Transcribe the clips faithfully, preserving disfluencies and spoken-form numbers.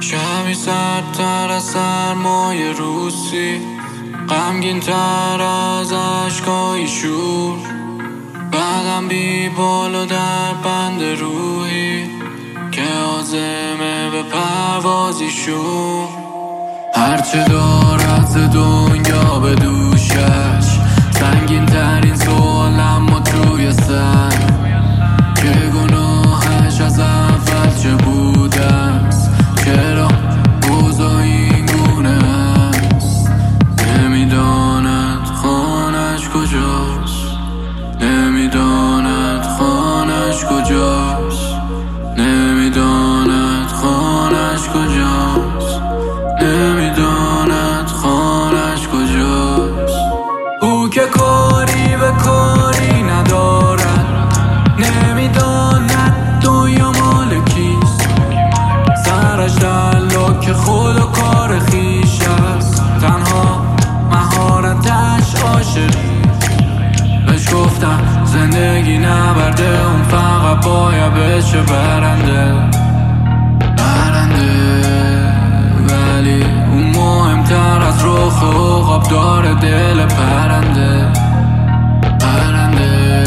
کمی سردتر از سرمای روسی، غمگین تر از عشقای شور، بعدم بی بال و در بند روحی که عازمه به پروازی شور. هرچه دارد ز دنیا به دوشش، سنگین ترین سوالم و توی سر که گناهش از اول چه بوده است، چرا اوضاع این گونه است. نمیداند خانش کجاست، نمیداند خانش کجاست، نمیداند خانش کجاست، نمیداند خانش کجاست. او که کاری به کاری ندارد، نمیداند دنیا مال کیست، سرش در لاک خود و کار خیش است، تنها مهارتش عاشقی. بهش گفتم زندگی نبرده، اون فقط باید بشه برنده برنده ولی اون مهمتر از رخ عقاب داره دل پرنده پرنده.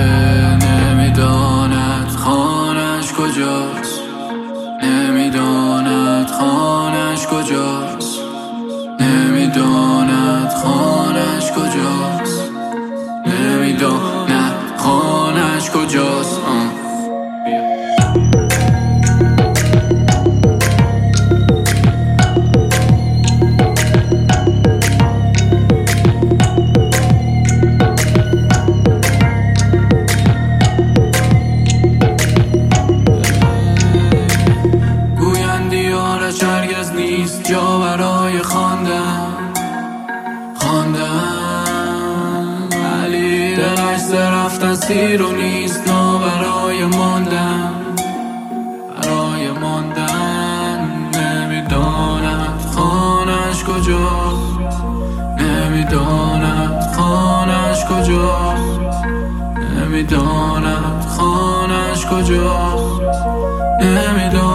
نمیداند خانش کجاست، نمیداند خانش کجاست، نمیداند خانش کجاست، نمیداند خانش کجاست. هرگز نیست جا برای خواندن خواندن ولی دلش ز رفتن سیر و نیست نا برای ماندن برای ماندن. نمیداند خانش کجاست، نمیداند خانش کجاست، نمیداند خانش کجاست، نمیداند